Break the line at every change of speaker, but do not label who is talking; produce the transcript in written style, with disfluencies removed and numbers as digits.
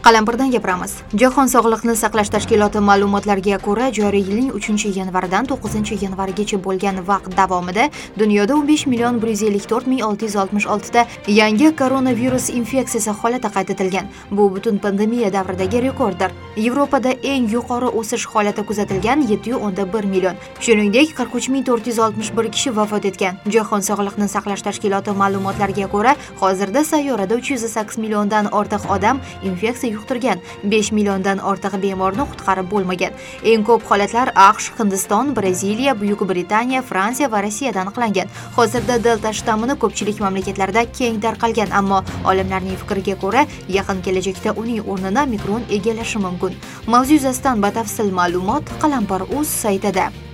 Qalampirdan gapiramiz. Jahon sog'liqni saqlash tashkiloti ma'lumotlariga ko'ra, joriy yilning 3-yanvardan 9-yanvargacha bo'lgan vaqt davomida dunyoda 15 million 154 ming 666 ta yangi koronavirus infeksiyasi holati qayd etilgan. Bu butun pandemiya davridagi rekorddir. Yevropada eng yuqori o'sish holati kuzatilgan 7.1 million. Shuningdek, 43.461 kishi vafot etgan. Jahon sog'liqni saqlash tashkiloti ma'lumotlariga ko'ra, hozirda sayyorada 308 milliondan ortiq odam infeksiya yuqtirgan, 5 milliondan ortiq bemorni qutqarib bo'lmagan. Eng ko'p holatlar AQSh, Hindiston, Braziliya, Buyuk Britaniya, Fransiya va Rossiyada aniqlangan. Hozirda delta shtammini ko'pchilik mamlakatlarda keng tarqalgan, ammo olimlarning fikriga ko'ra, yaqin kelajakda uning o'rnini mikron egallashi mumkin. Mavzu yuzasidan batafsil ma'lumot Qalampir.uz saytida.